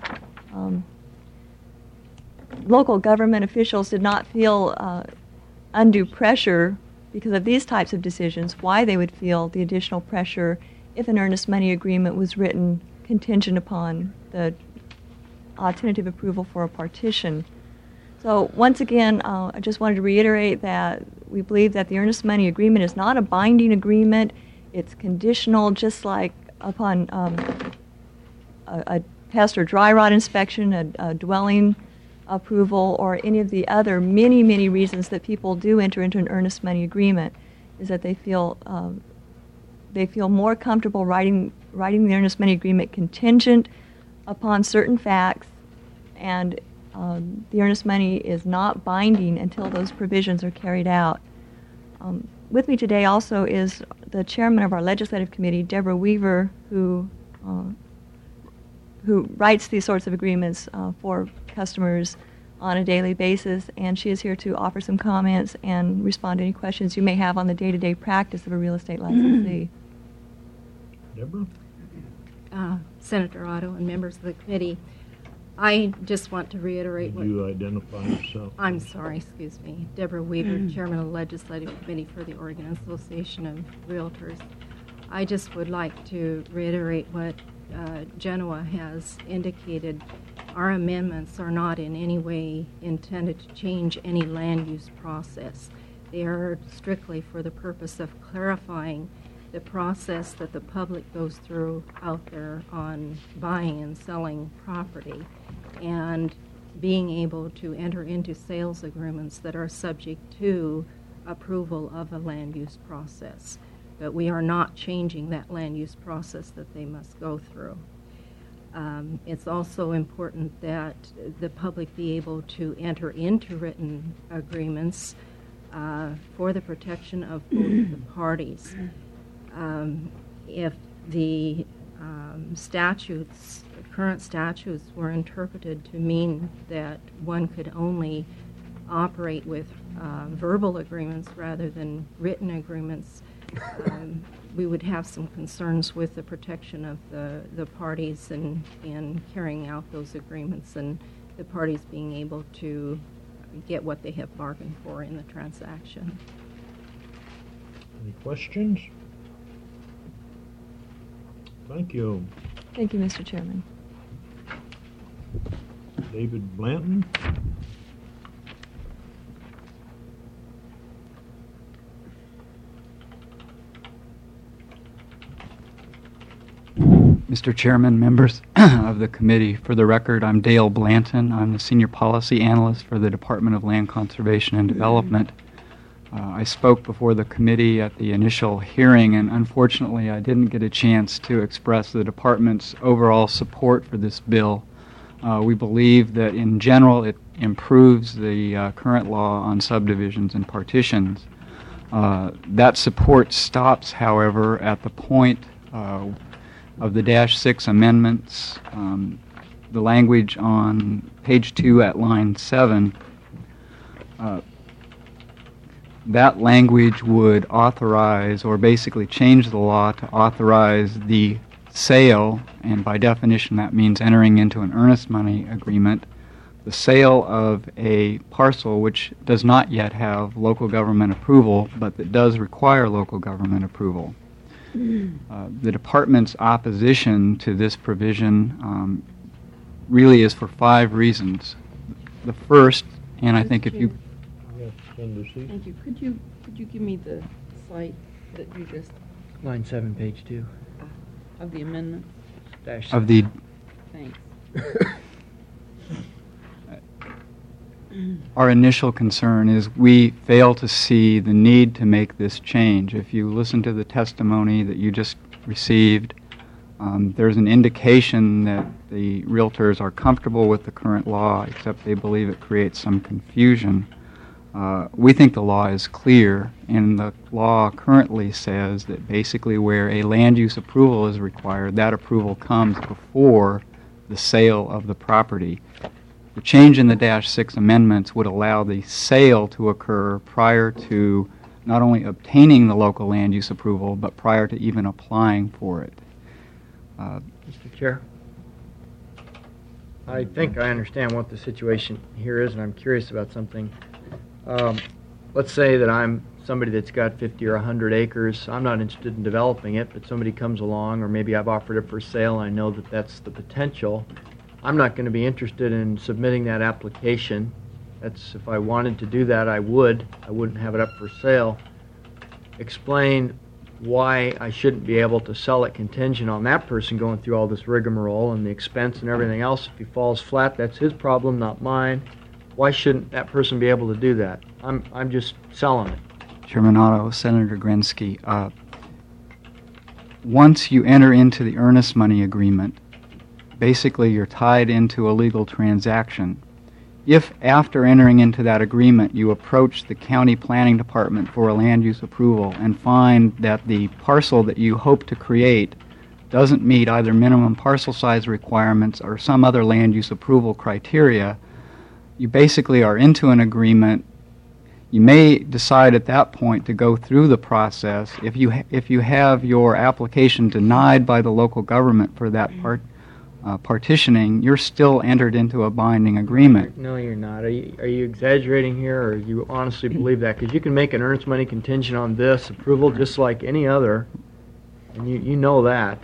government officials did not feel undue pressure because of these types of decisions, why they would feel the additional pressure if an earnest money agreement was written contingent upon the tentative approval for a partition. So once again, I just wanted to reiterate that we believe that the earnest money agreement is not a binding agreement. It's conditional, just like upon a pest or dry rot inspection, a dwelling approval, or any of the other many reasons that people do enter into an earnest money agreement, is that they feel more comfortable writing the earnest money agreement contingent upon certain facts, and the earnest money is not binding until those provisions are carried out. With me today also is the chairman of our legislative committee, Deborah Weaver, who writes these sorts of agreements for customers on a daily basis, and she is here to offer some comments and respond to any questions you may have on the day-to-day practice of a real estate licensee.
Deborah?
Senator Otto and members of the committee, I just want to reiterate
Would you identify yourself?
I'm sorry, excuse me. Deborah Weaver, Chairman of the Legislative Committee for the Oregon Association of Realtors. I just would like to reiterate what Genoa has indicated. Our amendments are not in any way intended to change any land use process. They are strictly for the purpose of clarifying the process that the public goes through out there on buying and selling property, and being able to enter into sales agreements that are subject to approval of a land use process. But we are not changing that land use process that they must go through. It's also important that the public be able to enter into written agreements for the protection of both the parties. If the current statutes were interpreted to mean that one could only operate with verbal agreements rather than written agreements, we would have some concerns with the protection of the parties in carrying out those agreements, and the parties being able to get what they have bargained for in the transaction.
Any questions? Thank you.
Thank you, Mr. Chairman.
David Blanton?
Mr. Chairman, members of the committee, for the record, I'm Dale Blanton. I'm the Senior Policy Analyst for the Department of Land Conservation and Development. I spoke before the committee at the initial hearing, and unfortunately I didn't get a chance to express the department's overall support for this bill. We believe that in general it improves the current law on subdivisions and partitions. That support stops, however, at the point of the -6 amendments. The language on page 2 at line 7, that language would authorize, or basically change the law to authorize the sale, and by definition that means entering into an earnest money agreement, the sale of a parcel which does not yet have local government approval, but that does require local government approval. The department's opposition to this provision really is for 5 reasons. The first, and I think if you...
Thank you. Could you give me the site that you just
Line 7, page 2.
of the amendment?
Dash
Of the...
Thanks.
Our initial concern is we fail to see the need to make this change. If you listen to the testimony that you just received, there's an indication that the realtors are comfortable with the current law, except they believe it creates some confusion. We think the law is clear, and the law currently says that basically where a land use approval is required, that approval comes before the sale of the property. The change in the -6 amendments would allow the sale to occur prior to not only obtaining the local land use approval, but prior to even applying for it.
Mr. Chair, I think I understand what the situation here is, and I'm curious about something. Let's say that I'm somebody that's got 50 or 100 acres. I'm not interested in developing it, but somebody comes along, or maybe I've offered it for sale, and I know that that's the potential. I'm not going to be interested in submitting that application. That's, if I wanted to do that, I would. I wouldn't have it up for sale. Explain why I shouldn't be able to sell it contingent on that person going through all this rigmarole and the expense and everything else. If he falls flat, that's his problem, not mine. Why shouldn't that person be able to do that? I'm just selling it.
Chairman Otto, Senator Grensky, once you enter into the earnest money agreement, basically you're tied into a legal transaction. If after entering into that agreement you approach the county planning department for a land use approval and find that the parcel that you hope to create doesn't meet either minimum parcel size requirements or some other land use approval criteria, you basically are into an agreement. You may decide at that point to go through the process. If you have your application denied by the local government for that partitioning, you're still entered into a binding agreement.
No, you're not. Are you exaggerating here, or do you honestly believe that? Because you can make an earnest money contingent on this approval just like any other, and you know that.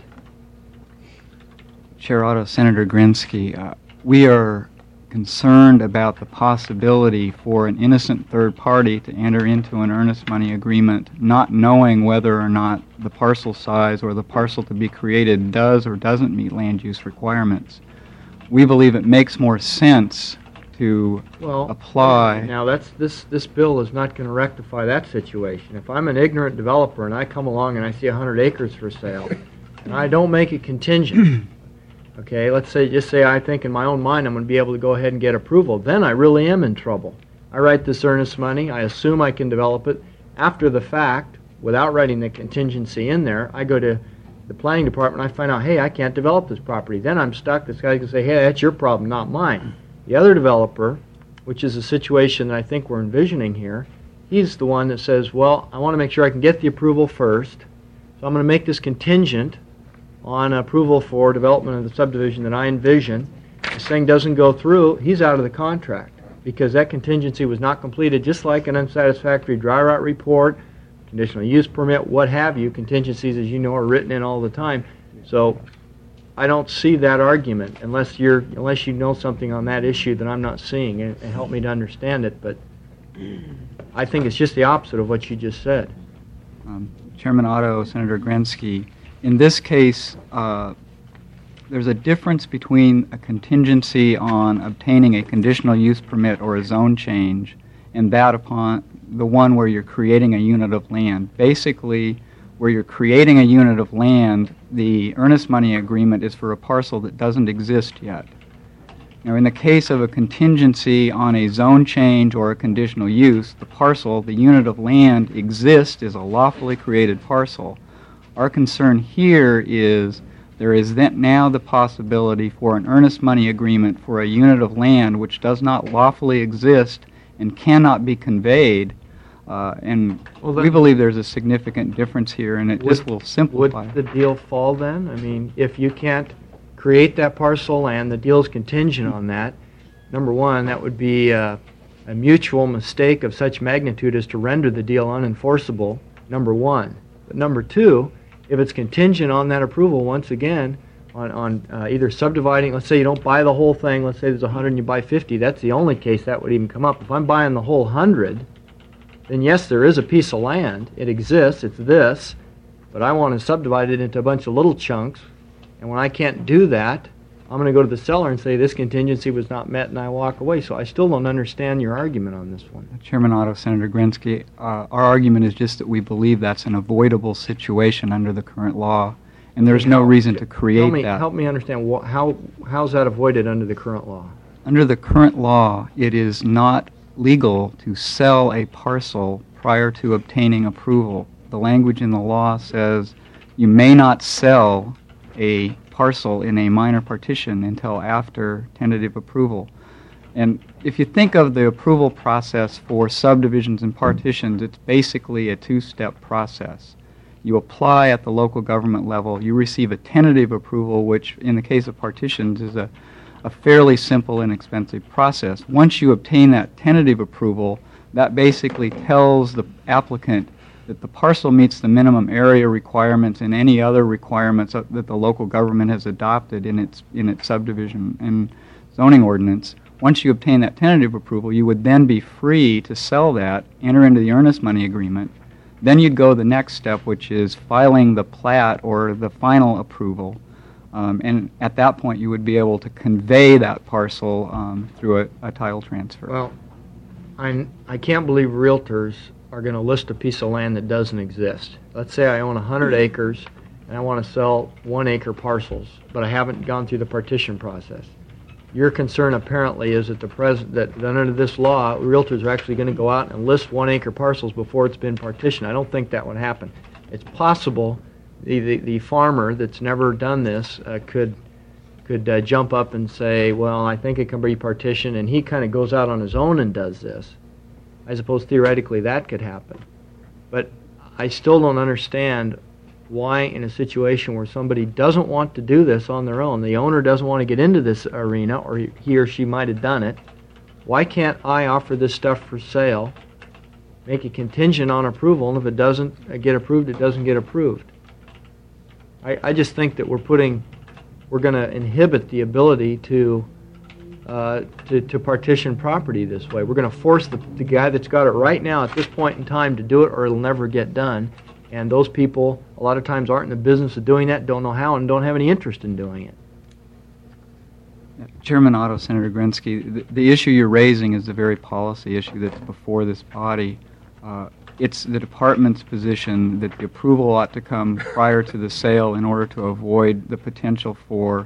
Chair Otto, Senator Grensky, we are concerned about the possibility for an innocent third party to enter into an earnest money agreement not knowing whether or not the parcel size or the parcel to be created does or doesn't meet land use requirements. We believe it makes more sense to apply.
Now, this bill is not going to rectify that situation. If I'm an ignorant developer and I come along and I see 100 acres for sale, and I don't make it contingent, okay, just say I think in my own mind I'm going to be able to go ahead and get approval. Then I really am in trouble. I write this earnest money. I assume I can develop it. After the fact, without writing the contingency in there, I go to the planning department. I find out, hey, I can't develop this property. Then I'm stuck. This guy can say, hey, that's your problem, not mine. The other developer, which is a situation that I think we're envisioning here, he's the one that says, well, I want to make sure I can get the approval first, so I'm going to make this contingent on approval for development of the subdivision that I envision. This thing doesn't go through, he's out of the contract because that contingency was not completed, just like an unsatisfactory dry rot report, conditional use permit, what have you. Contingencies, as you know, are written in all the time. So I don't see that argument unless you know something on that issue that I'm not seeing, and help me to understand it. But I think it's just the opposite of what you just said.
Chairman Otto, Senator Grensky, in this case, there's a difference between a contingency on obtaining a conditional use permit or a zone change and that upon the one where you're creating a unit of land. Basically, where you're creating a unit of land, the earnest money agreement is for a parcel that doesn't exist yet. Now, in the case of a contingency on a zone change or a conditional use, the parcel, the unit of land, exists as a lawfully created parcel. Our concern here is there is now the possibility for an earnest money agreement for a unit of land which does not lawfully exist and cannot be conveyed. We believe there's a significant difference here, and this will simplify.
Would the deal fall then? I mean, if you can't create that parcel of land, the deal's contingent on that. Number one, that would be a mutual mistake of such magnitude as to render the deal unenforceable, number one. But number two, if it's contingent on that approval, once again, on either subdividing, let's say you don't buy the whole thing, let's say there's 100 and you buy 50, that's the only case that would even come up. If I'm buying the whole 100, then yes, there is a piece of land. It exists, it's this, but I want to subdivide it into a bunch of little chunks, and when I can't do that, I'm going to go to the seller and say this contingency was not met, and I walk away. So I still don't understand your argument on this one.
Chairman Otto, Senator Grensky, our argument is just that we believe that's an avoidable situation under the current law, and there's no reason to create that.
Help me understand, how's that avoided under the current law?
Under the current law, it is not legal to sell a parcel prior to obtaining approval. The language in the law says you may not sell a parcel in a minor partition until after tentative approval. And if you think of the approval process for subdivisions and partitions, it's basically a two-step process. You apply at the local government level, you receive a tentative approval, which in the case of partitions is a fairly simple and inexpensive process. Once you obtain that tentative approval, that basically tells the applicant that the parcel meets the minimum area requirements and any other requirements that the local government has adopted in its subdivision and zoning ordinance. Once you obtain that tentative approval, you would then be free to sell that, enter into the earnest money agreement. Then you'd go the next step, which is filing the plat or the final approval. And at that point, you would be able to convey that parcel through a title transfer.
Well, I can't believe realtors are going to list a piece of land that doesn't exist. Let's say I own 100 acres and I want to sell 1 acre parcels, but I haven't gone through the partition process. Your concern apparently is that that under this law, realtors are actually going to go out and list 1 acre parcels before it's been partitioned. I don't think that would happen. It's possible the farmer that's never done this could jump up and say, well, I think it can be partitioned, and he kind of goes out on his own and does this. I suppose theoretically that could happen. But I still don't understand why in a situation where somebody doesn't want to do this on their own, the owner doesn't want to get into this arena, or he or she might have done it, why can't I offer this stuff for sale, make it contingent on approval, and if it doesn't get approved, it doesn't get approved? I just think that we're going to inhibit the ability to partition property this way. We're going to force the guy that's got it right now at this point in time to do it, or it'll never get done. And those people, a lot of times, aren't in the business of doing that, don't know how, and don't have any interest in doing it.
Chairman Otto, Senator Grensky, the issue you're raising is a very policy issue that's before this body. It's the department's position that the approval ought to come prior to the sale in order to avoid the potential for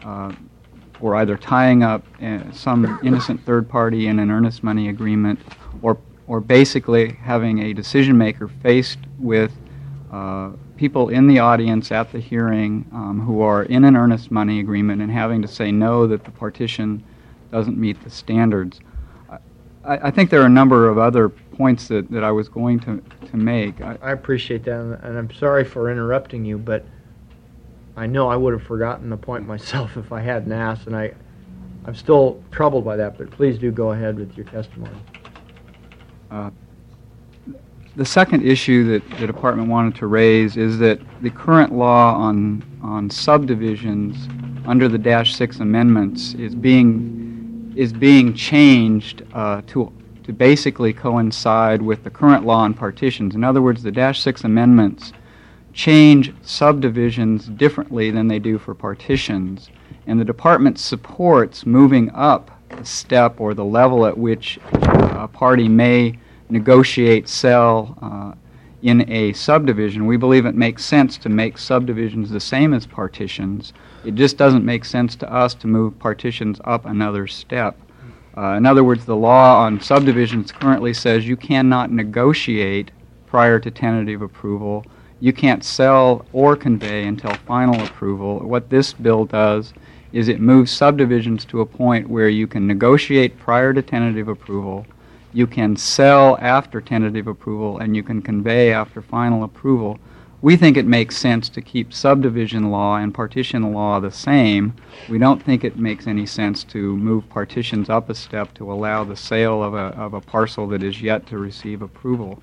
either tying up some innocent third party in an earnest money agreement, or basically having a decision maker faced with people in the audience at the hearing who are in an earnest money agreement and having to say no, that the partition doesn't meet the standards. I think there are a number of other points that I was going to make.
I appreciate that, and I'm sorry for interrupting you, but I know I would have forgotten the point myself if I hadn't asked, and I'm still troubled by that, but please do go ahead with your testimony.
The second issue that the department wanted to raise is that the current law on subdivisions under the -6 amendments is being changed to basically coincide with the current law on partitions. In other words, the -6 amendments change subdivisions differently than they do for partitions, and the department supports moving up the step or the level at which a party may negotiate, sell in a subdivision. We believe it makes sense to make subdivisions the same as partitions. It just doesn't make sense to us to move partitions up another step. In other words, the law on subdivisions currently says you cannot negotiate prior to tentative approval. You can't sell or convey until final approval. What this bill does is it moves subdivisions to a point where you can negotiate prior to tentative approval, you can sell after tentative approval, and you can convey after final approval. We think it makes sense to keep subdivision law and partition law the same. We don't think it makes any sense to move partitions up a step to allow the sale of a parcel that is yet to receive approval.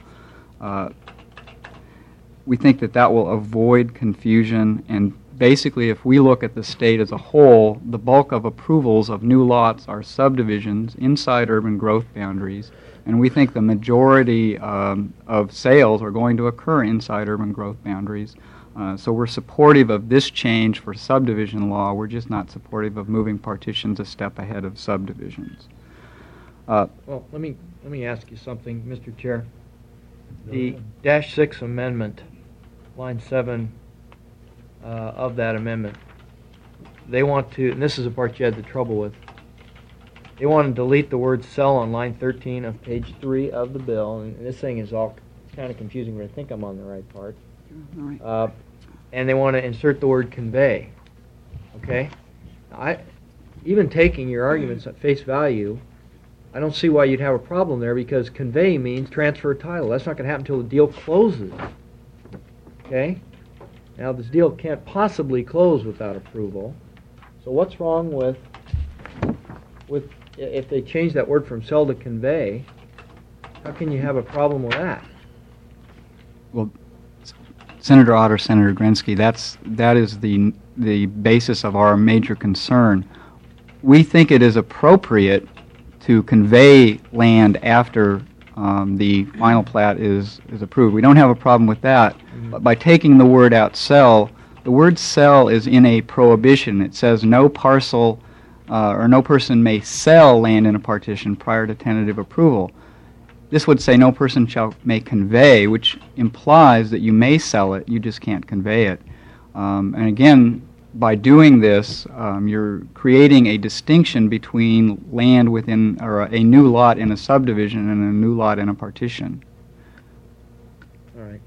We think that will avoid confusion, and basically if we look at the state as a whole, the bulk of approvals of new lots are subdivisions inside urban growth boundaries, and we think the majority of sales are going to occur inside urban growth boundaries. So we're supportive of this change for subdivision law. We're just not supportive of moving partitions a step ahead of subdivisions.
Well, let me ask you something, Mr. Chair. The -6 amendment, line 7 of that amendment, they want to, and this is the part you had the trouble with, they want to delete the word sell on line 13 of page 3 of the bill, and this thing is all kind of confusing, but I think I'm on the right part.
All right.
And they want to insert the word convey. Okay? Even taking your arguments at face value, I don't see why you'd have a problem there, because convey means transfer title. That's not going to happen until the deal closes. Okay? Now, this deal can't possibly close without approval. So what's wrong with if they change that word from sell to convey? How can you have a problem with that?
Well, Senator Otter, Senator Grensky, that is the basis of our major concern. We think it is appropriate to convey land after the final plat is approved. We don't have a problem with that. But by taking the word out, sell, the word sell is in a prohibition. It says no parcel or no person may sell land in a partition prior to tentative approval. This would say no person may convey, which implies that you may sell it, you just can't convey it. And again, by doing this, you're creating a distinction between land within, or a new lot in a subdivision and a new lot in a partition.
All right.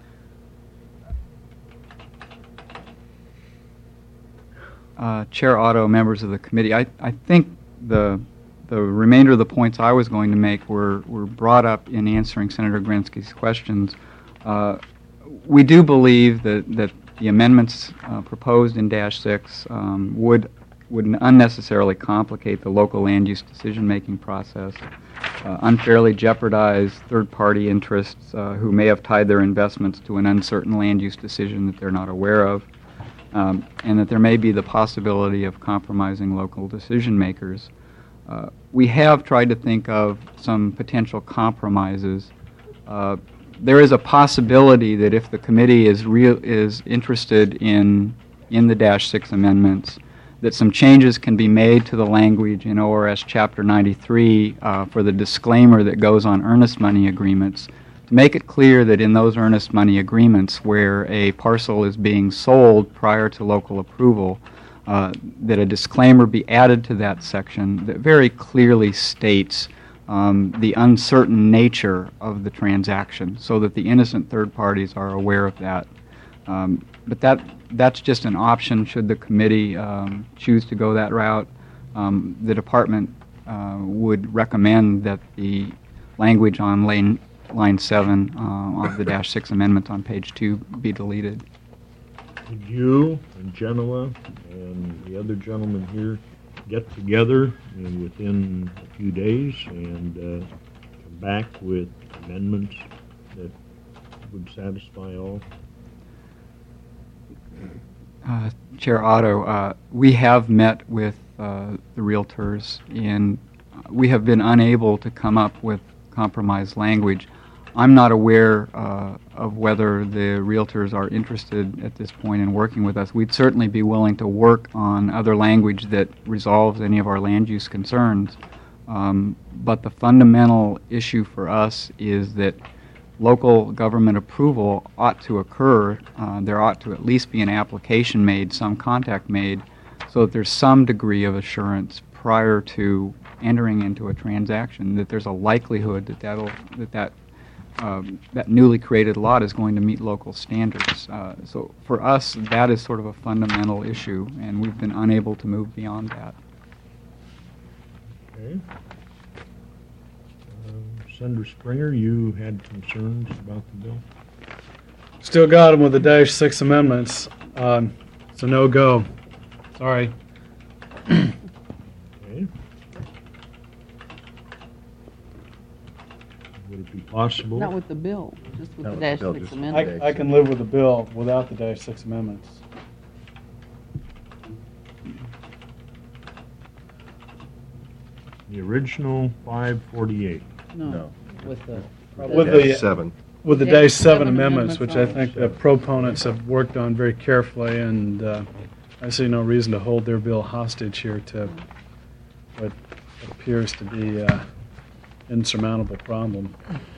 Chair Otto, members of the committee, I think the remainder of the points I was going to make were brought up in answering Senator Grensky's questions. We do believe that the amendments proposed in -6 would unnecessarily complicate the local land use decision-making process, unfairly jeopardize third-party interests who may have tied their investments to an uncertain land use decision that they're not aware of, and that there may be the possibility of compromising local decision-makers. We have tried to think of some potential compromises. There is a possibility that if the committee is interested in the -6 amendments, that some changes can be made to the language in ORS Chapter 93 for the disclaimer that goes on earnest money agreements, to make it clear that in those earnest money agreements where a parcel is being sold prior to local approval, that a disclaimer be added to that section that very clearly states the uncertain nature of the transaction, so that the innocent third parties are aware of that. But that's just an option should the committee choose to go that route. The department would recommend that the language on line 7 of the -6 amendment on page 2 be deleted.
Would you and Genoa and the other gentlemen here get together within a few days and come back with amendments that would satisfy all?
Chair Otto, we have met with the realtors, and we have been unable to come up with compromise language. I'm not aware of whether the realtors are interested at this point in working with us. We'd certainly be willing to work on other language that resolves any of our land use concerns. But the fundamental issue for us is that local government approval ought to occur. There ought to at least be an application made, some contact made, so that there's some degree of assurance prior to entering into a transaction that there's a likelihood that that newly created lot is going to meet local standards. So for us, that is sort of a fundamental issue, and we've been unable to move beyond that.
Okay. Senator Springer, you had concerns about the bill?
Still got them with the -6 amendments. It's a no-go. Sorry.
Okay. Would it be possible?
Not with the bill, just with
Not
the
with the bill,
-6
just-
amendment.
I can live with the bill without the -6 amendments.
The original 548.
No.
With the.
With the-
-7.
With the
Yeah,
-7
7
amendments, which I
amendments
think the proponents have worked on very carefully, and I see no reason to hold their bill hostage here to what appears to be an insurmountable problem.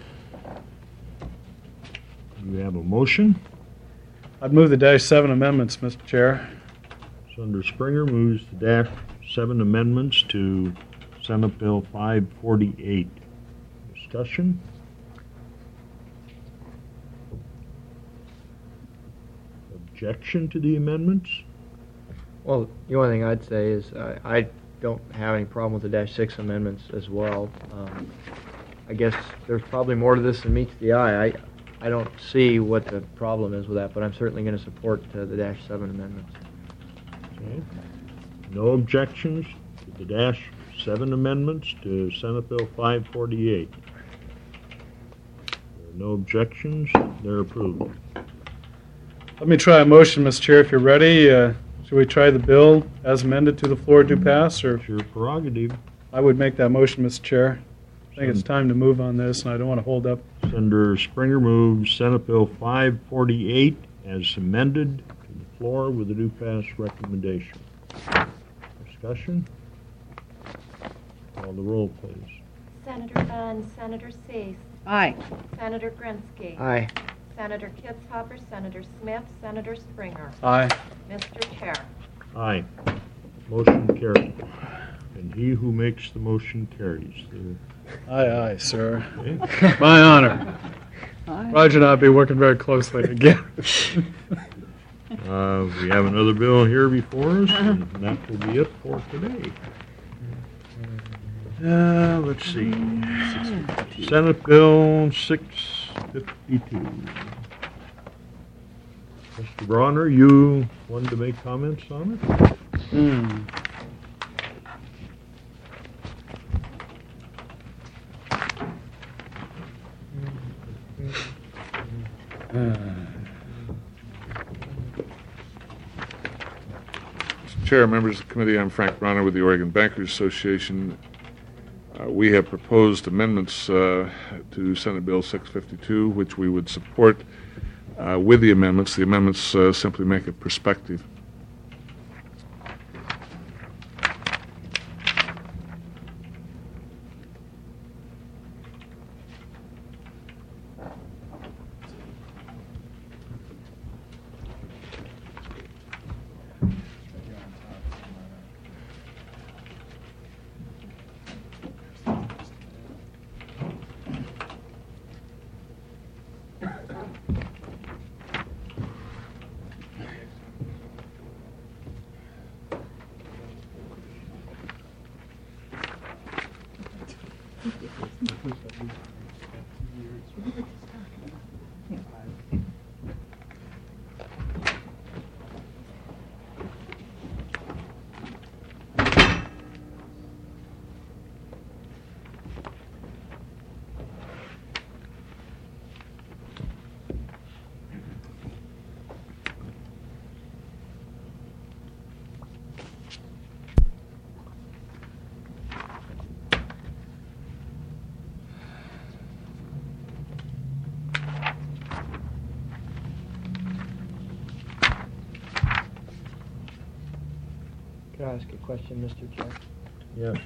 You have a motion?
I'd move the -7 amendments, Mr. Chair.
Senator Springer moves the -7 amendments to Senate Bill 548. Discussion? Objection to the amendments?
Well, the only thing I'd say is I don't have any problem with the -6 amendments as well. I guess there's probably more to this than meets the eye. I don't see what the problem is with that, but I'm certainly going to support the -7 amendments.
Okay. No objections to the -7 amendments to Senate Bill 548. There are no objections, they're approved.
Let me try a motion, Mr. Chair, if you're ready. Should we try the bill as amended to the floor to pass, or?
It's your prerogative.
I would make that motion, Mr. Chair. I think it's time to move on this, and I don't want to hold up.
Senator Springer moves Senate Bill 548 as amended to the floor with a do pass recommendation. Discussion? Call the roll, please.
Senator Dunn, Senator Cease,
Aye.
Senator Grinsky.
Aye.
Senator Kitzhaber, Senator Smith, Senator Springer.
Aye.
Mr. Chair.
Aye. Motion carried. And he who makes the motion carries.
Aye, aye, sir.
Okay.
My honor.
Aye.
Roger and I will be working very closely together.
We have another bill here before us, and that will be it for today. Let's see. Senate Bill 652. Mr. Bronner, you wanted to make comments on it?
Mr. Chair, members of the committee, I'm Frank Bronner with the Oregon Bankers Association. We have proposed amendments to Senate Bill 652, which we would support with the amendments. The amendments simply make it prospective.
Could I ask a question, Mr. Chair?
Yes.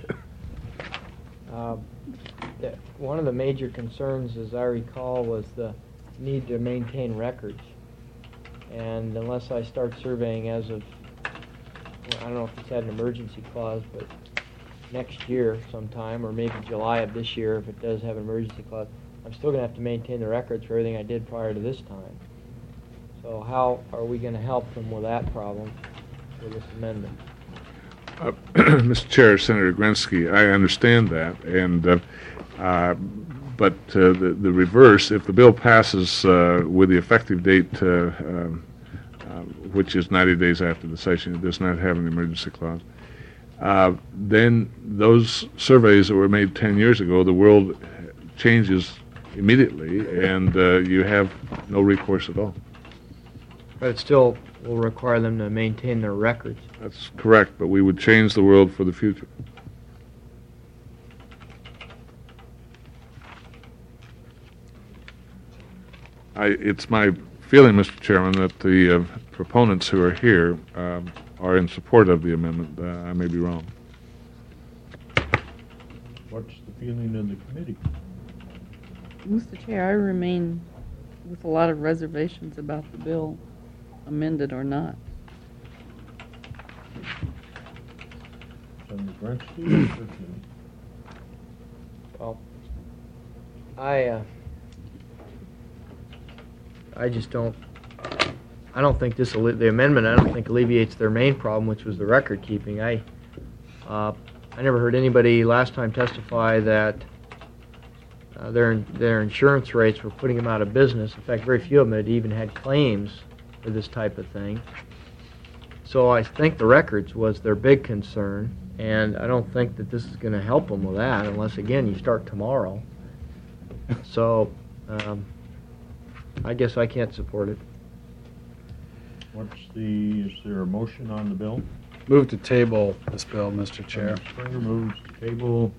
One of the major concerns, as I recall, was the need to maintain records. And unless I start surveying as of, well, I don't know if it's had an emergency clause, but next year sometime, or maybe July of this year, if it does have an emergency clause, I'm still going to have to maintain the records for everything I did prior to this time. So how are we going to help them with that problem with this amendment?
Mr. Chair, Senator Grensky, I understand that, and but the reverse, if the bill passes with the effective date, which is 90 days after the session, it does not have an emergency clause, then those surveys that were made 10 years ago, the world changes immediately, and you have no recourse at all.
But it still will require them to maintain their records.
That's correct, but we would change the world for the future. It's my feeling, Mr. Chairman, that the proponents who are here are in support of the amendment. I may be wrong.
What's the feeling of the committee?
Mr. Chair, I remain with a lot of reservations about the bill, amended or not.
Senator Grensky? What's your feeling?
Well, I just don't. I don't think this the amendment. I don't think alleviates their main problem, which was the record keeping. I never heard anybody last time testify that their insurance rates were putting them out of business. In fact, very few of them had even had claims for this type of thing. So I think the records was their big concern, and I don't think that this is going to help them with that unless, again, you start tomorrow. So I guess I can't support it.
Is there a motion on the bill?
Move to table this bill, Mr. Chair.
Springer moves to table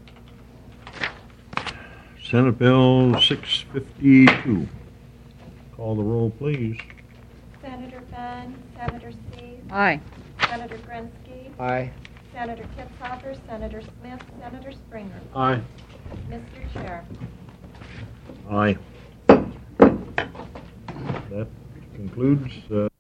Senate Bill 652. Call the roll, please.
Senator Benn, Senator Sees,
Aye.
Senator Grensky,
Aye.
Senator Kitzhaber, Senator Smith, Senator Springer.
Aye.
Mr. Chair.
Aye. That concludes